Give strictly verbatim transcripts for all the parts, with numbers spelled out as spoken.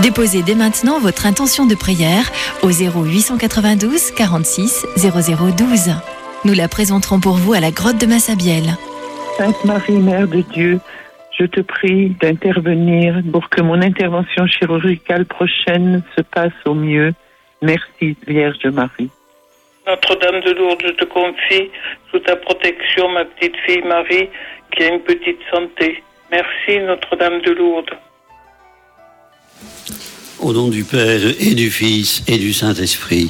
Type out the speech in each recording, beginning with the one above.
Déposez dès maintenant votre intention de prière au zéro huit cent quatre-vingt-douze quarante-six zéro zéro douze. Nous la présenterons pour vous à la grotte de Massabielle. Sainte Marie, Mère de Dieu, je te prie d'intervenir pour que mon intervention chirurgicale prochaine se passe au mieux. Merci, Vierge Marie. Notre-Dame de Lourdes, je te confie sous ta protection ma petite fille Marie qui a une petite santé. Merci, Notre-Dame de Lourdes. Au nom du Père et du Fils et du Saint-Esprit,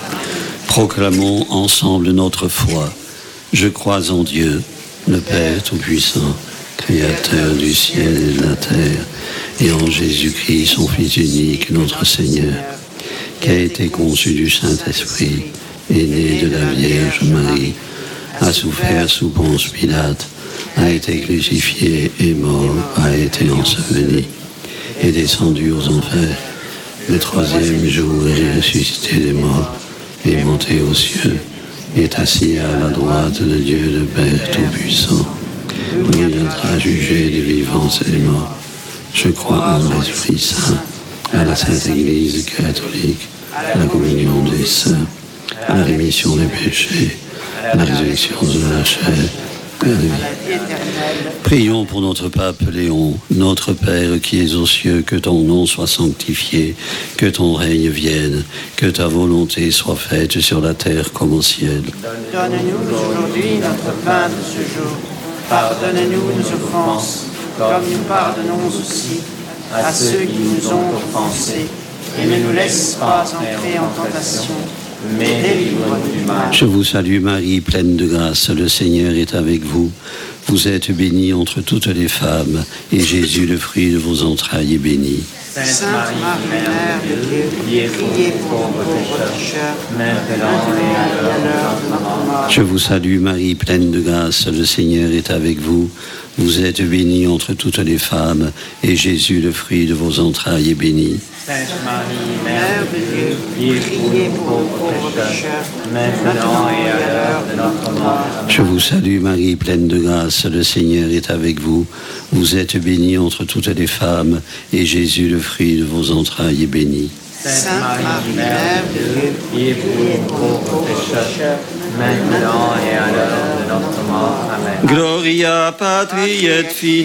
proclamons ensemble notre foi. Je crois en Dieu, le Père Tout-Puissant, Créateur du ciel et de la terre, et en Jésus-Christ, son Fils unique, notre Seigneur, qui a été conçu du Saint-Esprit, est né de la Vierge Marie, a souffert sous Ponce Pilate, a été crucifié et mort, a été enseveli, est descendu aux enfers. Le troisième jour est ressuscité des morts, est monté aux cieux, est assis à la droite de Dieu le Père Tout-Puissant. Il viendra juger les vivants et les morts. Je crois en l'Esprit Saint, à la Sainte Église catholique, à la communion des saints, à la rémission des péchés, à la résurrection de la chair, à la vie. Prions pour notre pape Léon, notre Père qui es aux cieux, que ton nom soit sanctifié, que ton règne vienne, que ta volonté soit faite sur la terre comme au ciel. Donne-nous aujourd'hui notre pain de ce jour. Pardonne-nous nos offenses, comme nous pardonnons aussi à ceux qui nous ont offensés. Et ne nous laisse pas entrer en tentation, mais délivre-nous du mal. Je vous salue Marie, pleine de grâce, le Seigneur est avec vous. Vous êtes bénie entre toutes les femmes, et Jésus, le fruit de vos entrailles, est béni. Sainte Marie, Mère de Dieu, priez pour nous pauvres pécheurs, maintenant et à l'heure de notre mort. Je vous salue Marie, pleine de grâce, le Seigneur est avec vous. Vous êtes bénie entre toutes les femmes, et Jésus, le fruit de vos entrailles, est béni. Sainte Marie, Mère de Dieu, priez pour nous pauvres pécheurs, maintenant et à l'heure de notre mort. Je vous salue Marie, pleine de grâce, le Seigneur est avec vous. Vous êtes bénie entre toutes les femmes, et Jésus, le fruit de vos entrailles, est béni. Sainte Marie, Mère de Dieu, priez pour nous pauvres pécheurs, maintenant et à l'heure de notre mort. Amen. Gloria Patri et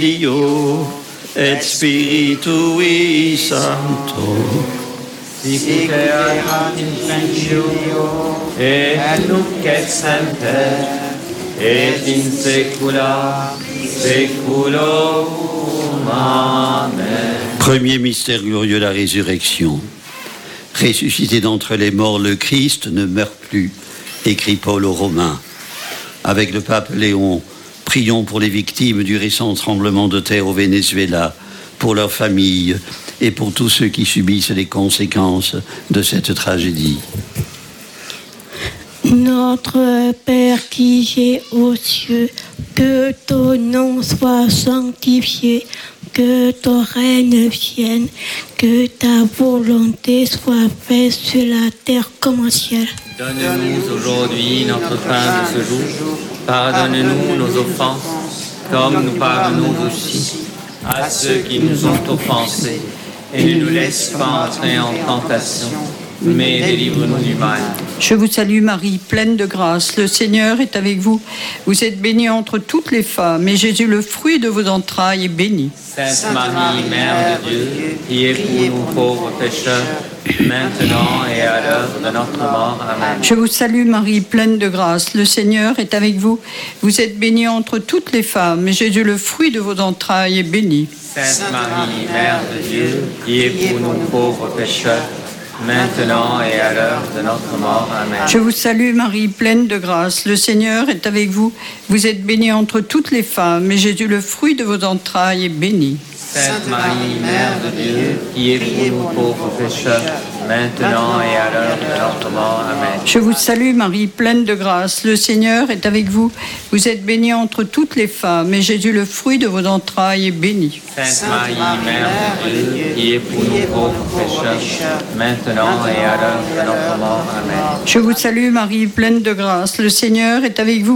Filio et Spiritui Sancto. Sic erat in principio, et nunc et semper, et in saecula saeculorum. Amen. Premier mystère glorieux, la résurrection. Ressuscité d'entre les morts, le Christ ne meurt plus, écrit Paul aux Romains. Avec le pape Léon, prions pour les victimes du récent tremblement de terre au Venezuela, pour leurs familles et pour tous ceux qui subissent les conséquences de cette tragédie. Notre Père qui es aux cieux, que ton nom soit sanctifié, que ton règne vienne, que ta volonté soit faite sur la terre comme au ciel. Donne-nous aujourd'hui notre pain de ce jour. Pardonne-nous nos offenses, comme nous pardonnons aussi à ceux qui nous ont offensés. Et ne nous laisse pas entrer en tentation, mais délivre-nous du mal. Je vous salue Marie, pleine de grâce, le Seigneur est avec vous. Vous êtes bénie entre toutes les femmes, et Jésus, le fruit de vos entrailles, est béni. Sainte Marie, Mère de Dieu, priez pour nous pauvres pécheurs, maintenant et à l'heure de notre mort. Amen. Je vous salue Marie, pleine de grâce, le Seigneur est avec vous. Vous êtes bénie entre toutes les femmes, et Jésus, le fruit de vos entrailles, est béni. Sainte Marie, Mère de Dieu, priez pour nous pauvres pécheurs, maintenant et à l'heure de notre mort. Amen. Je vous salue Marie, pleine de grâce, le Seigneur est avec vous. Vous êtes bénie entre toutes les femmes, et Jésus, le fruit de vos entrailles, est béni. Sainte Marie, Mère de Dieu, priez pour nous pauvres pécheurs, maintenant et à l'heure de notre mort. Amen. Je vous salue Marie, pleine de grâce, le Seigneur est avec vous. Vous êtes bénie entre toutes les femmes, et Jésus, le fruit de vos entrailles, est béni. Sainte Marie, Mère de Dieu, priez pour nous pauvres pécheurs, maintenant et à l'heure de notre mort. Amen. Je vous salue Marie, pleine de grâce, le Seigneur est avec vous.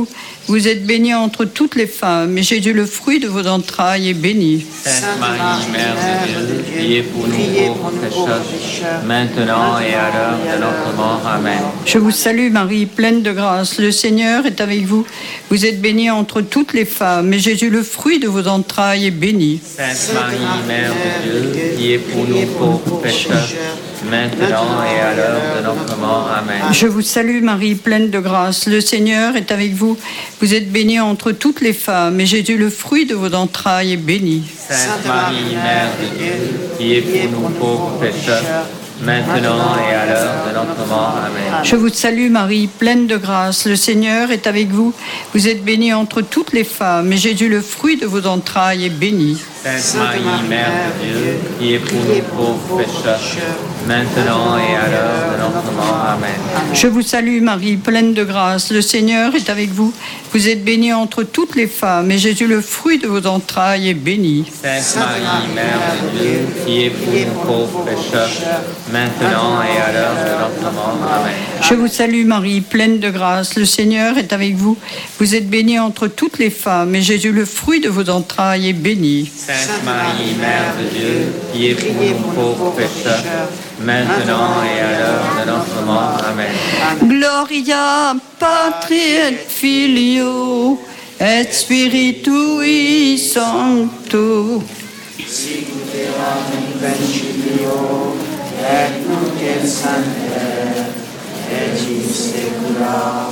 vous êtes bénie entre toutes les femmes, et Jésus, le fruit de vos entrailles, est béni. Sainte Marie, Mère de Dieu, priez pour nous pauvres pécheurs, maintenant et à l'heure de notre mort. Amen. Je vous salue Marie, pleine de grâce, le Seigneur est avec vous. Vous êtes bénie entre toutes les femmes, et Jésus, le fruit de vos entrailles, est béni. Sainte Marie, Mère de Dieu, priez pour nous pauvres pécheurs, maintenant et à l'heure de notre mort. Amen. Je vous salue Marie, pleine de grâce, le Seigneur est avec vous. Vous êtes bénie entre toutes les femmes, et Jésus, le fruit de vos entrailles, est béni. Sainte Marie, Mère de Dieu, priez pour nous pauvres pécheurs, maintenant et à l'heure de notre mort. Amen. Je vous salue Marie, pleine de grâce, le Seigneur est avec vous. Vous êtes bénie entre toutes les femmes, et Jésus, le fruit de vos entrailles, est béni. Sainte Marie, Mère de Dieu, priez pour nous pauvres pécheurs, maintenant et à l'heure de notre mort. Amen. Je vous salue Marie, pleine de grâce, le Seigneur est avec vous. Vous êtes bénie entre toutes les femmes, et Jésus, le fruit de vos entrailles, est béni. Sainte Marie, Mère de Dieu, priez pour nous pauvres pécheurs, maintenant et à l'heure de notre mort. Amen. Je vous salue Marie, pleine de grâce, le Seigneur est avec vous. Vous êtes bénie entre toutes les femmes, et Jésus, le fruit de vos entrailles, est béni. Sainte Marie, Mère de Dieu, priez pour nous pauvres pécheurs, maintenant et à l'heure de notre mort. Amen. Gloria Patri et Filio et Spiritui Sancto. Sicut erat in principio, et nunc et semper, et in saecula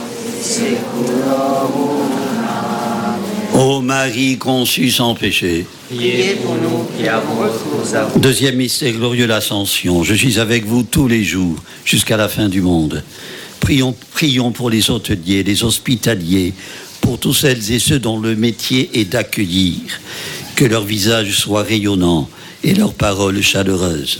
saeculorum. Ô Marie conçue sans péché. Priez pour nous qui avons recours à vous. Deuxième mystère glorieux, l'Ascension. Je suis avec vous tous les jours, jusqu'à la fin du monde. Prions, prions pour les hôteliers, les hospitaliers, pour tous celles et ceux dont le métier est d'accueillir. Que leur visage soit rayonnant et leurs paroles chaleureuses.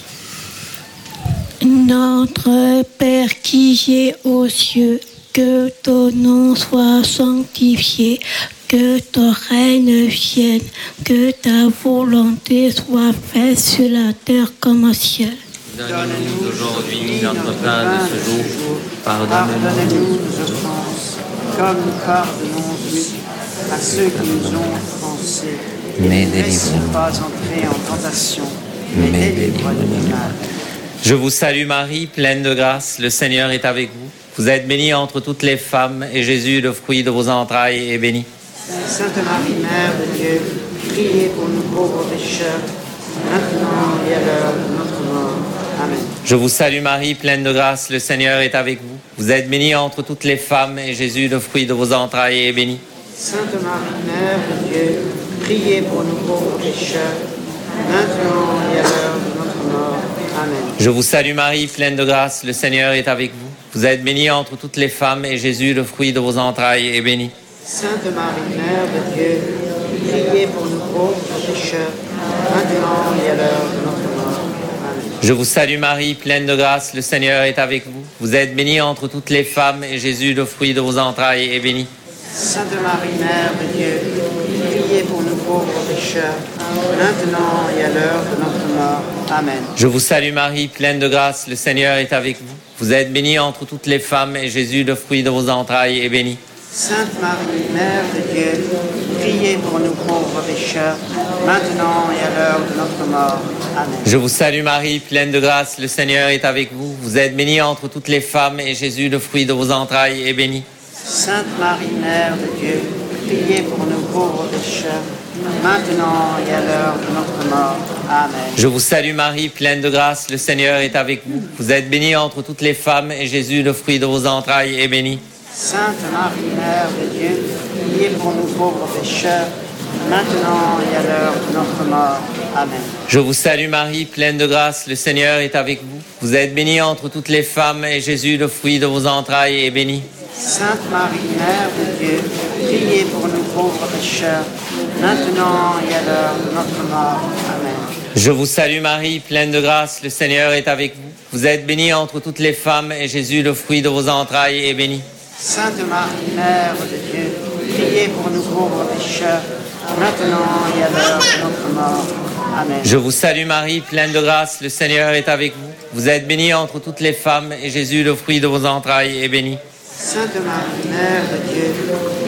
Notre Père qui es aux cieux, que ton nom soit sanctifié, que ton règne vienne, que ta volonté soit faite sur la terre comme au ciel. Donne-nous aujourd'hui notre pain de ce jour. Pardonne-nous nos offenses, comme nous pardonnons aussi à ceux qui nous ont offensés. Mais Ne laisse délivre-nous. pas entrer en tentation, mais Mais délivre-nous du mal. Je vous salue Marie, pleine de grâce, le Seigneur est avec vous. Vous êtes bénie entre toutes les femmes, et Jésus, le fruit de vos entrailles, est béni. Sainte Marie, Mère de Dieu, priez pour nous pauvres pécheurs, maintenant et à l'heure de notre mort. Amen. Je vous salue Marie, pleine de grâce, le Seigneur est avec vous. Vous êtes bénie entre toutes les femmes, et Jésus, le fruit de vos entrailles, est béni. Sainte Marie, Mère de Dieu, priez pour nous pauvres pécheurs, maintenant et à l'heure de notre mort. Amen. Je vous salue Marie, pleine de grâce, le Seigneur est avec vous. Vous êtes bénie entre toutes les femmes, et Jésus, le fruit de vos entrailles, est béni. Sainte Marie, Mère de Dieu, priez pour nous pauvres pécheurs, maintenant et à l'heure de notre mort. Amen. Je vous salue Marie, pleine de grâce, le Seigneur est avec vous. Vous êtes bénie entre toutes les femmes, et Jésus, le fruit de vos entrailles, est béni. Sainte Marie, Mère de Dieu, priez pour nous pauvres pécheurs, maintenant et à l'heure de notre mort. Amen. Je vous salue Marie, pleine de grâce, le Seigneur est avec vous. Vous êtes bénie entre toutes les femmes, et Jésus, le fruit de vos entrailles, est béni. Sainte Marie, Mère de Dieu, priez pour nous pauvres pécheurs, maintenant et à l'heure de notre mort. Amen. Je vous salue Marie, pleine de grâce, le Seigneur est avec vous. Vous êtes bénie entre toutes les femmes, et Jésus, le fruit de vos entrailles, est béni. Sainte Marie, Mère de Dieu, priez pour nous pauvres pécheurs, maintenant et à l'heure de notre mort. Amen. Je vous salue Marie, pleine de grâce, le Seigneur est avec vous. Vous êtes bénie entre toutes les femmes, et Jésus, le fruit de vos entrailles, est béni. Sainte Marie, Mère de Dieu, priez pour nous pauvres pécheurs, maintenant et à l'heure de notre mort. Amen. Je vous salue Marie, pleine de grâce, le Seigneur est avec vous. Vous êtes bénie entre toutes les femmes, et Jésus, le fruit de vos entrailles, est béni. Sainte Marie, Mère de Dieu, priez pour nous pauvres pécheurs, maintenant et à l'heure de notre mort. Amen. Je vous salue Marie, pleine de grâce, le Seigneur est avec vous. Vous êtes bénie entre toutes les femmes, et Jésus, le fruit de vos entrailles, est béni. Sainte Marie, Mère de Dieu, priez pour nous pauvres pécheurs, maintenant et à l'heure de notre mort. Amen. Je vous salue Marie, pleine de grâce, le Seigneur est avec vous. Vous êtes bénie entre toutes les femmes, et Jésus, le fruit de vos entrailles, est béni. Sainte Marie, Mère de Dieu,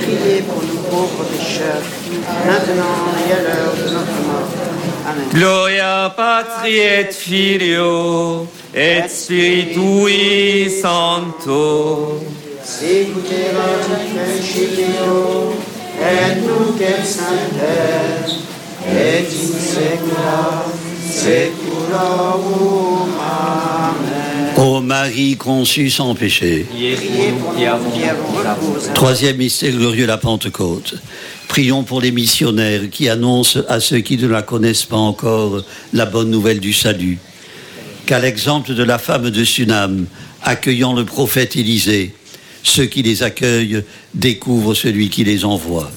priez pour nous pauvres pécheurs, maintenant et à l'heure de notre mort. Amen. Gloria Patri et Filio et Spiritui Sancto. Sicuterat in principio, et nunc et semper, et in saecula saeculorum. Amen. Ô Marie conçue sans péché. Priez pour nous qui avons recours. Troisième mystère glorieux, la Pentecôte. Prions pour les missionnaires qui annoncent à ceux qui ne la connaissent pas encore la bonne nouvelle du salut. Qu'à l'exemple de la femme de Sunam, accueillant le prophète Élisée, ceux qui les accueillent découvrent celui qui les envoie.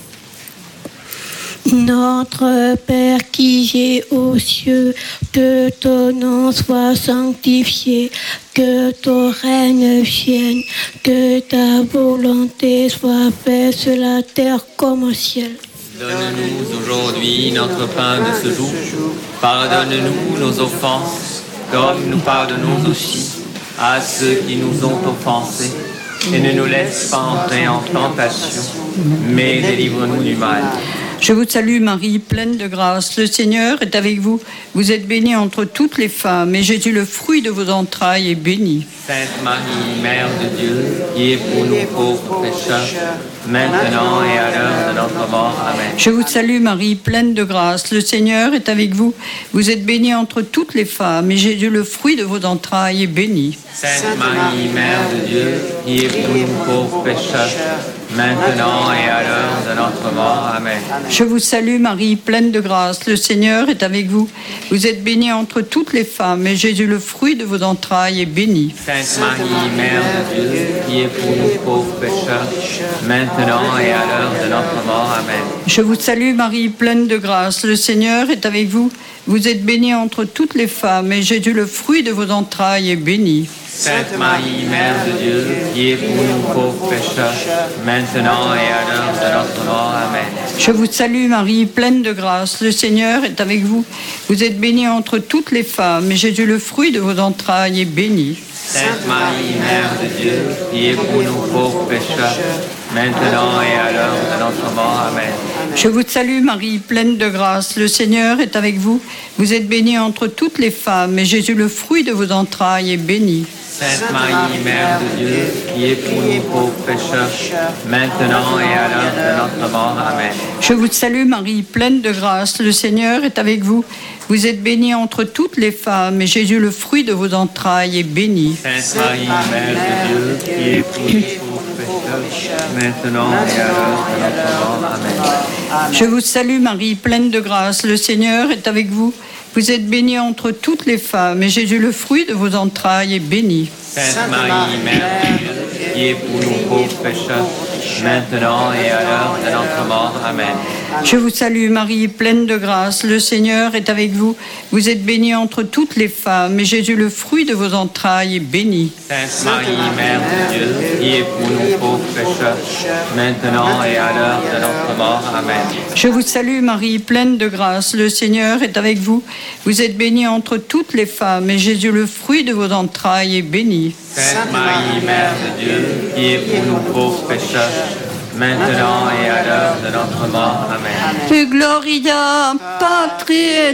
Notre Père qui es aux cieux, que ton nom soit sanctifié, que ton règne vienne, que ta volonté soit faite sur la terre comme au ciel. Donne-nous aujourd'hui notre pain de ce jour. Pardonne-nous nos offenses, comme nous pardonnons aussi à ceux qui nous ont offensés. Et ne nous laisse pas entrer en tentation, mais délivre-nous du mal. Je vous salue Marie, pleine de grâce. Le Seigneur est avec vous. Vous êtes bénie entre toutes les femmes, et Jésus, le fruit de vos entrailles, est béni. Sainte Marie, Mère de Dieu, priez pour nous pauvres pécheurs, maintenant et à l'heure de notre mort. Amen. Je vous salue Marie, pleine de grâce. Le Seigneur est avec vous. Vous êtes bénie entre toutes les femmes, et Jésus, le fruit de vos entrailles, est béni. Sainte Marie, Mère de Dieu, priez pour nous pauvres pécheurs, maintenant et à l'heure de notre mort. Amen. Je vous salue Marie, pleine de grâce. Le Seigneur est avec vous. Vous êtes bénie entre toutes les femmes, et Jésus, le fruit de vos entrailles, est béni. Sainte Marie, Mère de Dieu, priez pour nous pauvres pécheurs, maintenant et à l'heure de notre mort. Amen. Je vous salue Marie, pleine de grâce. Le Seigneur est avec vous. Vous êtes bénie entre toutes les femmes, et Jésus, le fruit de vos entrailles, est béni. Sainte Marie, Mère de Dieu, priez pour nous pauvres pécheurs, maintenant et à l'heure de notre mort. Amen. Je vous salue Marie, pleine de grâce. Le Seigneur est avec vous. Vous êtes bénie entre toutes les femmes, et Jésus, le fruit de vos entrailles, est béni. Sainte Marie, Mère de Dieu, priez pour nous pauvres pécheurs, maintenant et à l'heure de notre mort. Amen. Je vous salue Marie, pleine de grâce. Le Seigneur est avec vous. Vous êtes bénie entre toutes les femmes, et Jésus, le fruit de vos entrailles, est béni. Sainte Marie, Mère de Dieu, priez pour nous pauvres pécheurs, maintenant et à l'heure de notre mort. Amen. Je vous salue Marie, pleine de grâce. Le Seigneur est avec vous. Vous êtes bénie entre toutes les femmes, et Jésus, le fruit de vos entrailles, est béni. Sainte Marie, Mère de Dieu, priez pour nous pauvres pécheurs, maintenant et à l'heure de notre mort. Amen. Je vous salue Marie, pleine de grâce. Le Seigneur est avec vous. Vous êtes bénie entre toutes les femmes, et Jésus, le fruit de vos entrailles, est béni. Sainte Marie, Mère de Dieu, priez pour nous pauvres pécheurs, maintenant et à l'heure de notre mort. Amen. Je vous salue Marie, pleine de grâce. Le Seigneur est avec vous. Vous êtes bénie entre toutes les femmes, et Jésus, le fruit de vos entrailles, est béni. Sainte Marie, Mère de Dieu, priez pour nous pauvres pécheurs, maintenant et à l'heure de notre mort. Amen. Je vous salue Marie, pleine de grâce. Le Seigneur est avec vous. Vous êtes bénie entre toutes les femmes, et Jésus, le fruit de vos entrailles, est béni. Sainte Marie, Mère de Dieu, priez pour nous pauvres pécheurs, maintenant et à l'heure de notre mort. Amen. Et Gloria Patri et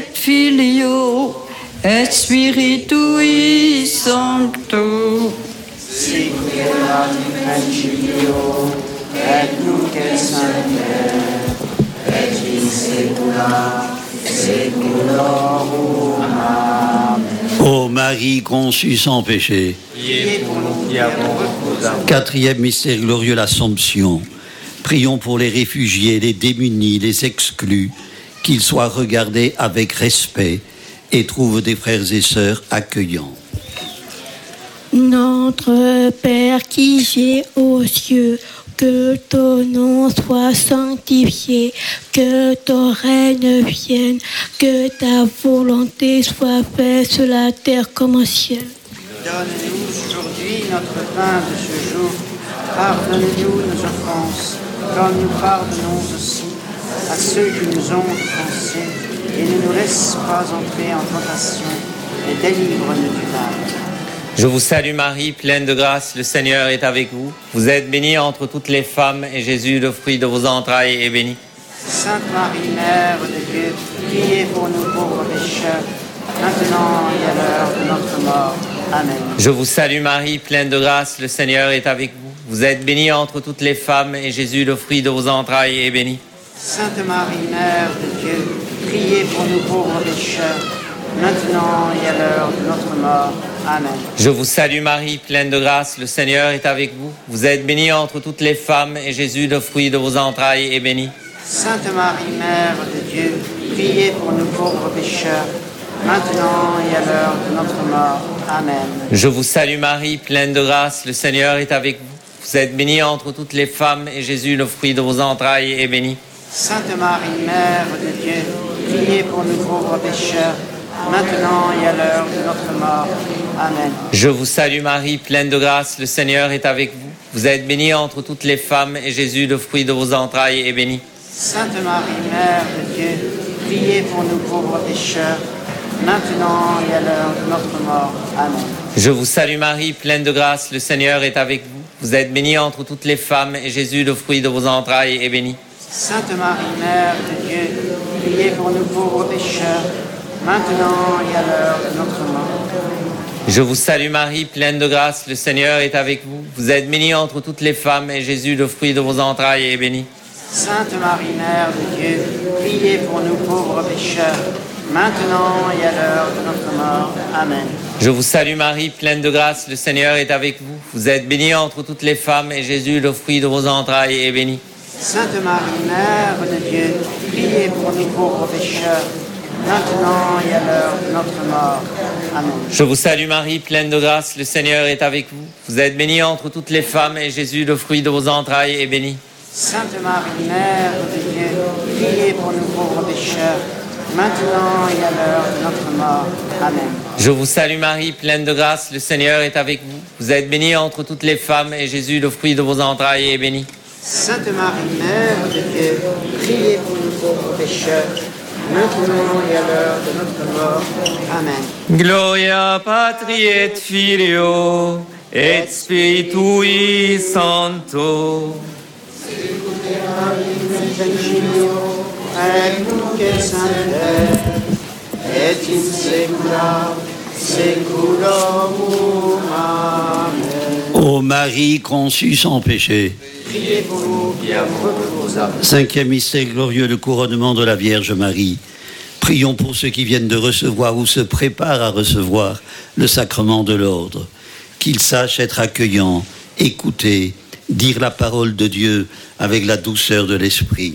Filio et Spiritui Sancto. Sicuterat in principio, et nunc et semper, et in saecula saeculorum. Amen. Ô Marie conçue sans péché. Priez pour nous qui avons recours à vous. Quatrième mystère glorieux, l'Assomption. Prions pour les réfugiés, les démunis, les exclus, qu'ils soient regardés avec respect et trouvent des frères et sœurs accueillants. Notre Père qui es aux cieux, que ton nom soit sanctifié, que ton règne vienne, que ta volonté soit faite sur la terre comme au ciel. Donne-nous aujourd'hui notre pain de ce jour. Pardonne-nous nos offenses, comme nous pardonnons aussi à ceux qui nous ont offensés. Et ne nous laisse pas entrer en tentation, mais délivre-nous du mal. Je vous salue Marie, pleine de grâce, le Seigneur est avec vous. Vous êtes bénie entre toutes les femmes, et Jésus, le fruit de vos entrailles, est béni. Sainte Marie, Mère de Dieu, priez pour nous pauvres pécheurs, maintenant et à l'heure de notre mort. Amen. Je vous salue Marie, pleine de grâce, le Seigneur est avec vous. Vous êtes bénie entre toutes les femmes, et Jésus, le fruit de vos entrailles, est béni. Sainte Marie, Mère de Dieu, priez pour nous pauvres pécheurs, maintenant et à l'heure de notre mort. Amen. Je vous salue Marie, pleine de grâce, le Seigneur est avec vous. Vous êtes bénie entre toutes les femmes, et Jésus, le fruit de vos entrailles, est béni. Sainte Marie, Mère de Dieu, priez pour nous pauvres pécheurs, maintenant et à l'heure de notre mort. Amen. Je vous salue Marie, pleine de grâce, le Seigneur est avec vous. Vous êtes bénie entre toutes les femmes, et Jésus, le fruit de vos entrailles, est béni. Sainte Marie, Mère de Dieu, priez pour nous pauvres pécheurs, maintenant et à l'heure de notre mort. Amen. Je vous salue Marie, pleine de grâce, le Seigneur est avec vous. Vous êtes bénie entre toutes les femmes, et Jésus, le fruit de vos entrailles, est béni. Sainte Marie, Mère de Dieu, priez pour nous pauvres pécheurs, maintenant et à l'heure de notre mort. Amen. Je vous salue Marie, pleine de grâce, le Seigneur est avec vous. Vous êtes bénie entre toutes les femmes, et Jésus, le fruit de vos entrailles, est béni. Sainte Marie, Mère de Dieu, priez pour nous pauvres pécheurs, maintenant et à l'heure de notre mort. Je vous salue Marie, pleine de grâce, le Seigneur est avec vous. Vous êtes bénie entre toutes les femmes, et Jésus, le fruit de vos entrailles, est béni. Sainte Marie, Mère de Dieu, priez pour nous pauvres pécheurs, maintenant et à l'heure de notre mort. Amen. Je vous salue Marie, pleine de grâce, le Seigneur est avec vous. Vous êtes bénie entre toutes les femmes, et Jésus, le fruit de vos entrailles, est béni. Sainte Marie, Mère de Dieu, priez pour nous pauvres pécheurs, maintenant et à l'heure de notre mort. Amen. Je vous salue Marie, pleine de grâce, le Seigneur est avec vous. Vous êtes bénie entre toutes les femmes, et Jésus, le fruit de vos entrailles, est béni. Sainte Marie, Mère de Dieu, priez pour nous pauvres pécheurs, maintenant et à l'heure de notre mort. Amen. Je vous salue Marie, pleine de grâce, le Seigneur est avec vous. Vous êtes bénie entre toutes les femmes, et Jésus, le fruit de vos entrailles, est béni. Sainte Marie, Mère de Dieu, priez pour nous pauvres pécheurs, maintenant et à l'heure de notre mort. Amen. Gloria Patri et Filio et Spiritui Sancto. Et in secula seculorum. Amen. Ô Marie conçue sans péché. Priez pour nous qui avons vos âmes. Cinquième mystère glorieux, le couronnement de la Vierge Marie. Prions pour ceux qui viennent de recevoir ou se préparent à recevoir le sacrement de l'ordre. Qu'ils sachent être accueillants, écouter, dire la parole de Dieu avec la douceur de l'esprit.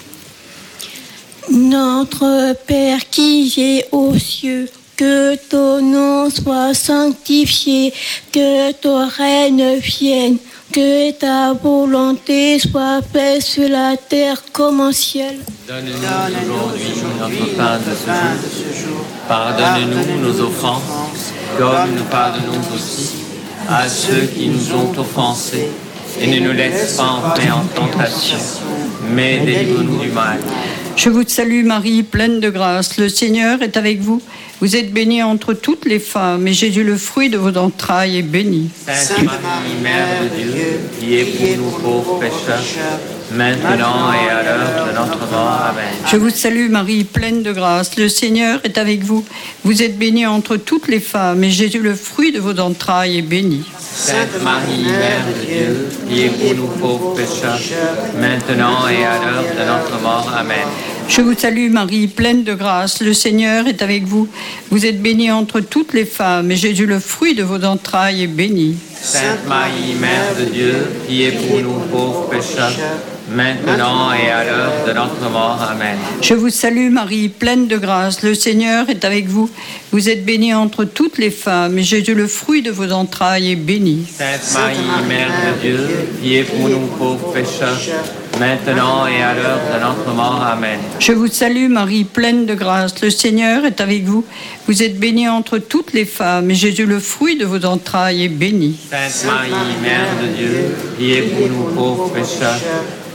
Notre Père qui es aux cieux, que ton nom soit sanctifié, que ton règne vienne, que ta volonté soit faite sur la terre comme au ciel. Donne-nous aujourd'hui notre pain de ce jour. Pardonne-nous nos offenses, comme nous pardonnons aussi à ceux qui nous ont offensés. Et ne nous laisse pas entrer en tentation, mais délivre-nous du mal. Je vous salue Marie, pleine de grâce, le Seigneur est avec vous. Vous êtes bénie entre toutes les femmes, et Jésus, le fruit de vos entrailles, est béni. Sainte Marie, Mère de Dieu, priez pour nous pauvres pécheurs, maintenant et à l'heure de notre mort. Amen. Je vous salue Marie, pleine de grâce, le Seigneur est avec vous. Vous êtes bénie entre toutes les femmes, et Jésus, le fruit de vos entrailles, est béni. Sainte Marie, Mère de Dieu, priez pour nous pauvres pécheurs, maintenant et à l'heure de notre mort. Amen. Je vous salue Marie, pleine de grâce, le Seigneur est avec vous. Vous êtes bénie entre toutes les femmes, et Jésus, le fruit de vos entrailles, est béni. Sainte Marie, Mère de Dieu, priez pour nous pauvres pécheurs, maintenant et à l'heure de notre mort. Amen. Je vous salue Marie, pleine de grâce, le Seigneur est avec vous. Vous êtes bénie entre toutes les femmes, et Jésus, le fruit de vos entrailles, est béni. Sainte Marie, Mère de Dieu, priez pour nous pauvres pécheurs, maintenant et à l'heure de notre mort. Amen. Je vous salue Marie, pleine de grâce, le Seigneur est avec vous. Vous êtes bénie entre toutes les femmes, et Jésus, le fruit de vos entrailles, est béni. Sainte Marie, Mère de Dieu, priez pour nous pauvres pécheurs,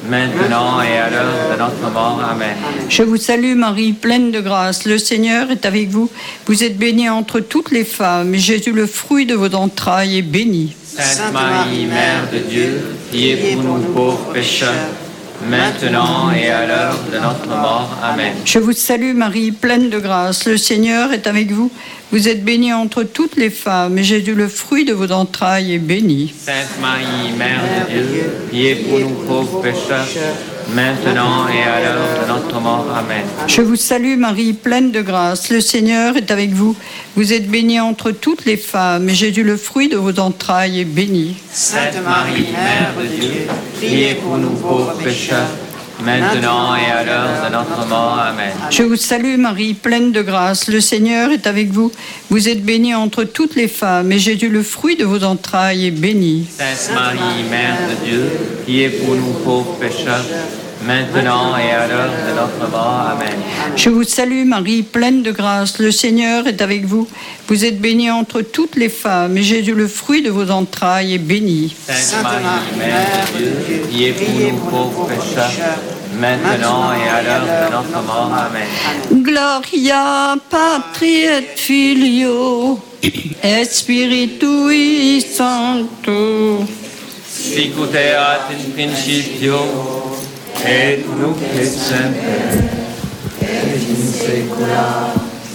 maintenant et à l'heure de notre mort. Amen. Je vous salue Marie, pleine de grâce, le Seigneur est avec vous. Vous êtes bénie entre toutes les femmes, et Jésus, le fruit de vos entrailles, est béni. Sainte Marie, Mère de Dieu, priez pour nous pauvres pécheurs, maintenant et à l'heure de notre mort. Amen. Je vous salue Marie, pleine de grâce, le Seigneur est avec vous. Vous êtes bénie entre toutes les femmes, et Jésus, le fruit de vos entrailles, est béni. Sainte Marie, Mère de Dieu, priez pour nous pauvres pécheurs, maintenant et à l'heure de notre mort. Amen. Je vous salue Marie, pleine de grâce, le Seigneur est avec vous. Vous êtes bénie entre toutes les femmes, et Jésus, le fruit de vos entrailles, est béni. Sainte Marie, Mère de Dieu, priez pour nous pauvres pécheurs, maintenant et à l'heure de notre mort. Amen. Je vous salue Marie, pleine de grâce, le Seigneur est avec vous. Vous êtes bénie entre toutes les femmes, et Jésus, le fruit de vos entrailles, est béni. Sainte Marie, Mère de Dieu, priez pour nous pauvres pécheurs, maintenant et à l'heure de notre mort. Amen. Je vous salue Marie, pleine de grâce, le Seigneur est avec vous. Vous êtes bénie entre toutes les femmes, et Jésus, le fruit de vos entrailles, est béni. Sainte Marie, Mère de Dieu, priez pour nous pauvres pécheurs, maintenant et à l'heure de notre mort. Amen. Gloria Patri et Filio et Spiritui Sancto. Sic ut erat in principio et nunc et semper et in saecula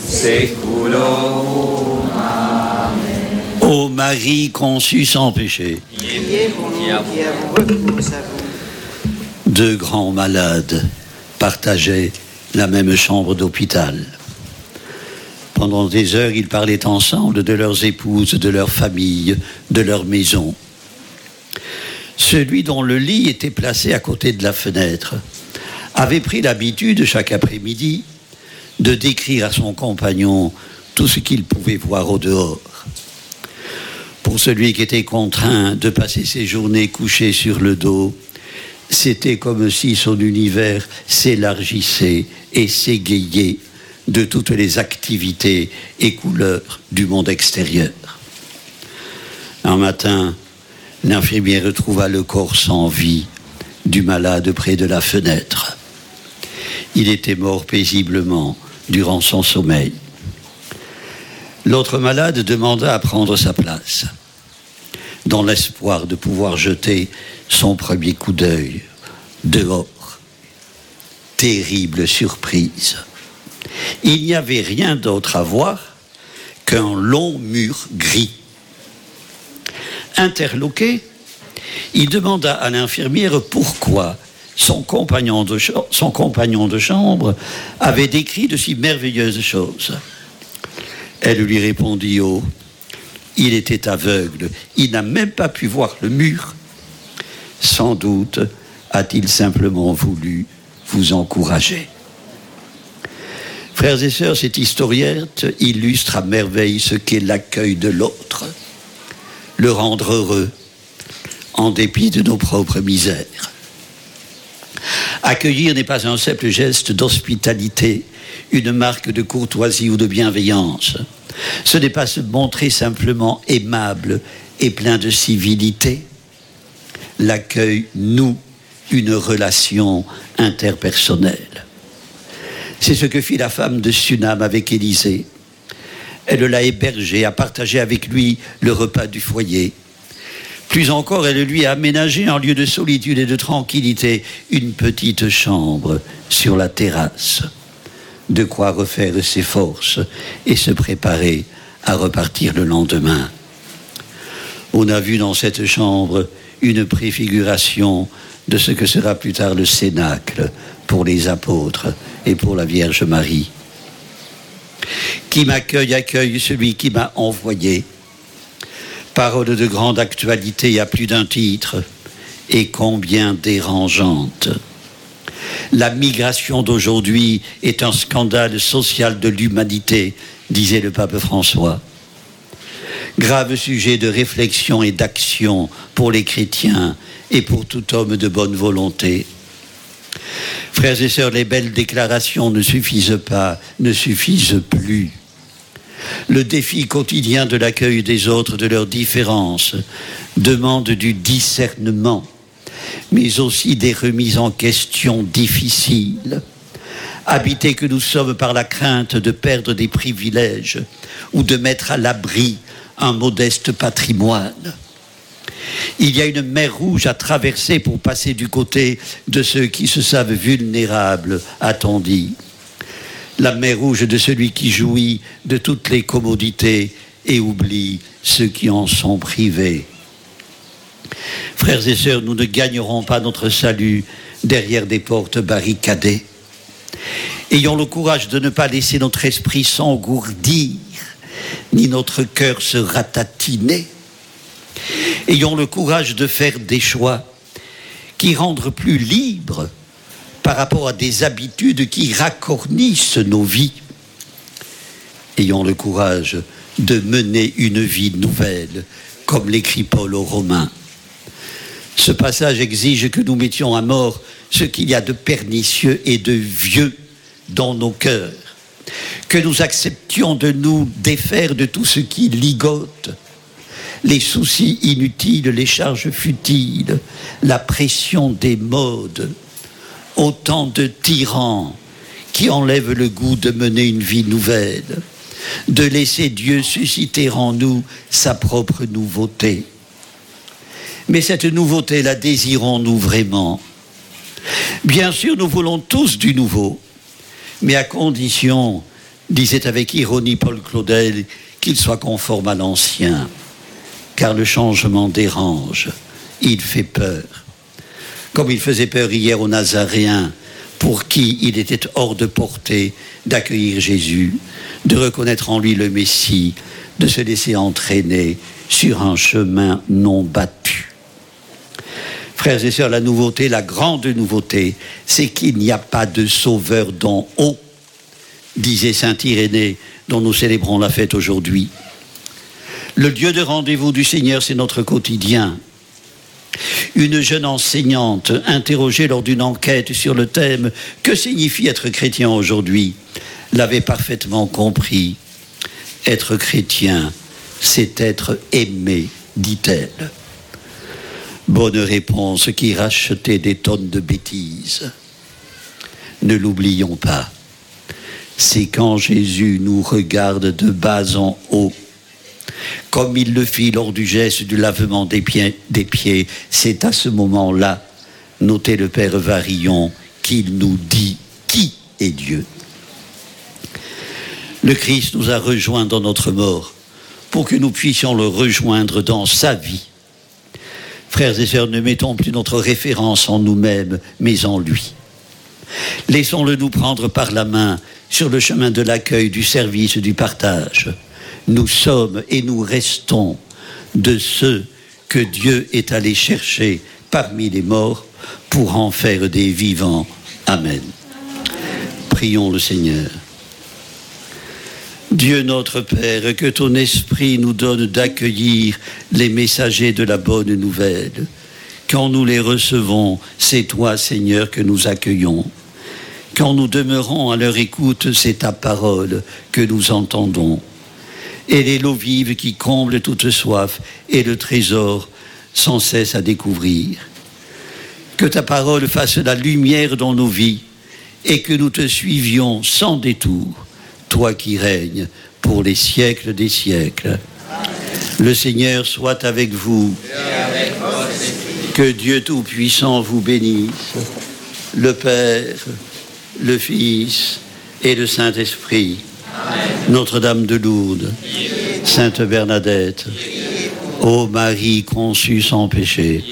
saeculorum. Amen. Ô Marie conçue sans péché, Priez pour nous qui avons recours à vous. deux grands malades partageaient la même chambre d'hôpital. Pendant des heures, ils parlaient ensemble de leurs épouses, de leur famille, de leur maison. Celui dont le lit était placé à côté de la fenêtre avait pris l'habitude, chaque après-midi, de décrire à son compagnon tout ce qu'il pouvait voir au dehors. Pour celui qui était contraint de passer ses journées couché sur le dos, c'était comme si son univers s'élargissait et s'égayait de toutes les activités et couleurs du monde extérieur. Un matin, l'infirmière retrouva le corps sans vie du malade près de la fenêtre. Il était mort paisiblement durant son sommeil. L'autre malade demanda à prendre sa place, dans l'espoir de pouvoir jeter son premier coup d'œil dehors. Terrible surprise. Il n'y avait rien d'autre à voir qu'un long mur gris. Interloqué, il demanda à l'infirmière pourquoi son compagnon de, ch- son compagnon de chambre avait décrit de si merveilleuses choses. Elle lui répondit haut, il était aveugle, il n'a même pas pu voir le mur. Sans doute a-t-il simplement voulu vous encourager. Frères et sœurs, cette historiette illustre à merveille ce qu'est l'accueil de l'autre, le rendre heureux en dépit de nos propres misères. Accueillir n'est pas un simple geste d'hospitalité, une marque de courtoisie ou de bienveillance. Ce n'est pas se montrer simplement aimable et plein de civilité. L'accueil noue une relation interpersonnelle. C'est ce que fit la femme de Sunam avec Élisée. Elle l'a hébergé, a partagé avec lui le repas du foyer. Plus encore, elle lui a aménagé en lieu de solitude et de tranquillité une petite chambre sur la terrasse. De quoi refaire ses forces et se préparer à repartir le lendemain. On a vu dans cette chambre une préfiguration de ce que sera plus tard le cénacle pour les apôtres et pour la Vierge Marie. Qui m'accueille, accueille celui qui m'a envoyé. Parole de grande actualité à plus d'un titre, et combien dérangeante. La migration d'aujourd'hui est un scandale social de l'humanité, disait le pape François. Grave sujet de réflexion et d'action pour les chrétiens et pour tout homme de bonne volonté. Frères et sœurs, les belles déclarations ne suffisent pas, ne suffisent plus. Le défi quotidien de l'accueil des autres, de leurs différences, demande du discernement mais aussi des remises en question difficiles. Habités que nous sommes par la crainte de perdre des privilèges ou de mettre à l'abri un modeste patrimoine. Il y a une mer rouge à traverser pour passer du côté de ceux qui se savent vulnérables, a-t-on dit. La mer rouge de celui qui jouit de toutes les commodités et oublie ceux qui en sont privés. Frères et sœurs, nous ne gagnerons pas notre salut derrière des portes barricadées. Ayons le courage de ne pas laisser notre esprit s'engourdir, ni notre cœur se ratatiner. Ayons le courage de faire des choix qui rendent plus libres par rapport à des habitudes qui racornissent nos vies. Ayons le courage de mener une vie nouvelle, comme l'écrit Paul aux Romains. Ce passage exige que nous mettions à mort ce qu'il y a de pernicieux et de vieux dans nos cœurs, que nous acceptions de nous défaire de tout ce qui ligote, les soucis inutiles, les charges futiles, la pression des modes, autant de tyrans qui enlèvent le goût de mener une vie nouvelle, de laisser Dieu susciter en nous sa propre nouveauté. Mais cette nouveauté, la désirons-nous vraiment ? Bien sûr, nous voulons tous du nouveau, mais à condition, disait avec ironie Paul Claudel, qu'il soit conforme à l'ancien, car le changement dérange, il fait peur. Comme il faisait peur hier aux Nazaréens, pour qui il était hors de portée d'accueillir Jésus, de reconnaître en lui le Messie, de se laisser entraîner sur un chemin non battu. Frères et sœurs, la nouveauté, la grande nouveauté, c'est qu'il n'y a pas de sauveur d'en haut, disait saint Irénée, dont nous célébrons la fête aujourd'hui. Le lieu de rendez-vous du Seigneur, c'est notre quotidien. Une jeune enseignante, interrogée lors d'une enquête sur le thème « Que signifie être chrétien aujourd'hui ?», l'avait parfaitement compris. Être chrétien, c'est être aimé, dit-elle. Bonne réponse qui rachetait des tonnes de bêtises. Ne l'oublions pas. C'est quand Jésus nous regarde de bas en haut, comme il le fit lors du geste du lavement des pieds, des pieds. C'est à ce moment-là, notez le Père Varillon, qu'il nous dit qui est Dieu. Le Christ nous a rejoints dans notre mort pour que nous puissions le rejoindre dans sa vie. Frères et sœurs, ne mettons plus notre référence en nous-mêmes, mais en lui. Laissons-le nous prendre par la main sur le chemin de l'accueil, du service, du partage. Nous sommes et nous restons de ceux que Dieu est allé chercher parmi les morts pour en faire des vivants. Amen. Prions le Seigneur. Dieu notre Père, que ton esprit nous donne d'accueillir les messagers de la bonne nouvelle. Quand nous les recevons, c'est toi, Seigneur, que nous accueillons. Quand nous demeurons à leur écoute, c'est ta parole que nous entendons. Et les l'eau vive qui comble toute soif et le trésor sans cesse à découvrir. Que ta parole fasse la lumière dans nos vies et que nous te suivions sans détour, toi qui règnes pour les siècles des siècles. Amen. Le Seigneur soit avec vous. Et avec votre esprit. Que Dieu Tout-Puissant vous bénisse, le Père, le Fils et le Saint-Esprit. Amen. Notre-Dame de Lourdes, Sainte Bernadette, ô Marie conçue sans péché,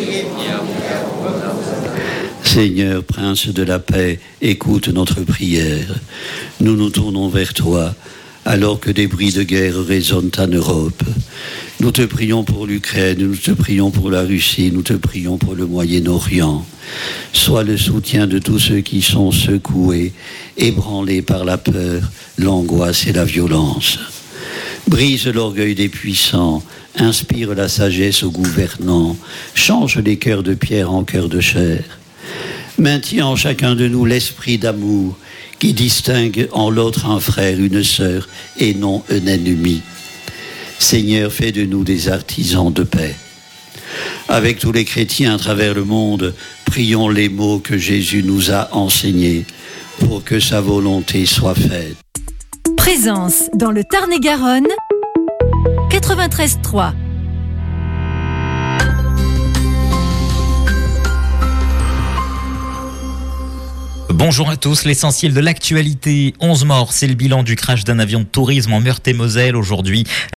Seigneur, Prince de la paix, écoute notre prière. Nous nous tournons vers toi, alors que des bruits de guerre résonnent en Europe. Nous te prions pour l'Ukraine, nous te prions pour la Russie, nous te prions pour le Moyen-Orient. Sois le soutien de tous ceux qui sont secoués, ébranlés par la peur, l'angoisse et la violence. Brise l'orgueil des puissants, inspire la sagesse aux gouvernants, change les cœurs de pierre en cœurs de chair. Maintiens en chacun de nous l'esprit d'amour qui distingue en l'autre un frère, une sœur et non un ennemi. Seigneur, fais de nous des artisans de paix. Avec tous les chrétiens à travers le monde, prions les mots que Jésus nous a enseignés pour que sa volonté soit faite. Présence dans le Tarn-et-Garonne, quatre-vingt-treize trois. Bonjour à tous, l'essentiel de l'actualité. onze morts, c'est le bilan du crash d'un avion de tourisme en Meurthe-et-Moselle aujourd'hui.